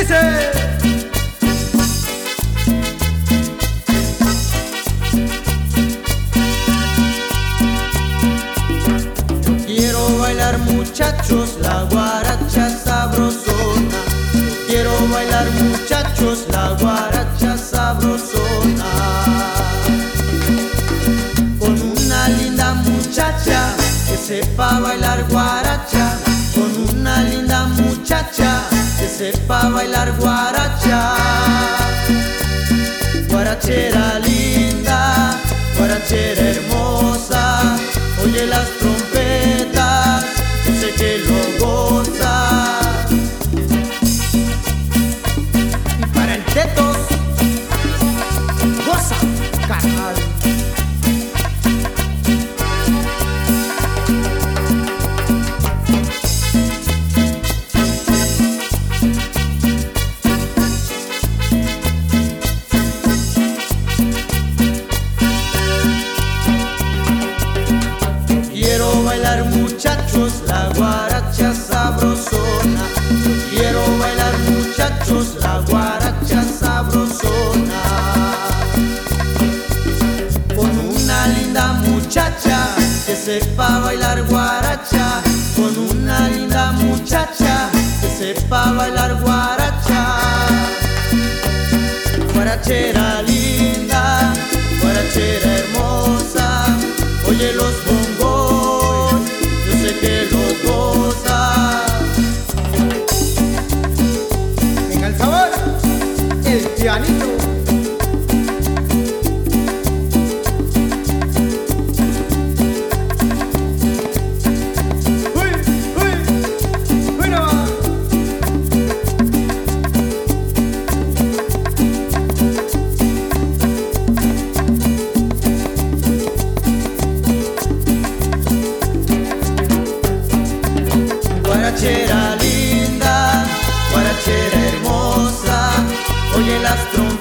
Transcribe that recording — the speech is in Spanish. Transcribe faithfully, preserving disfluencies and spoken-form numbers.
dice. Quiero bailar, muchachos, la guaracha sabrosona. Quiero bailar, muchachos, la guaracha sabrosona. Con una linda muchacha que sepa bailar guaracha. Con una linda muchacha que sepa bailar guaracha. Guarachera linda, guarachera hermosa, oye las trompetas, yo sé que lo gozas. Y para el tetos, goza, carnal. Quiero bailar, muchachos, la guaracha sabrosona. Yo quiero bailar, muchachos, la guaracha sabrosona. Con una linda muchacha que sepa bailar guaracha. Con una linda muchacha que sepa bailar guaracha. Guarachera linda, guarachera hermosa, oye los bongos, yo sé que los gozas. Venga el sabor, el pianito. Uy, uy, uy, no. Guarachera linda, guarachera hermosa, oye las trompetas.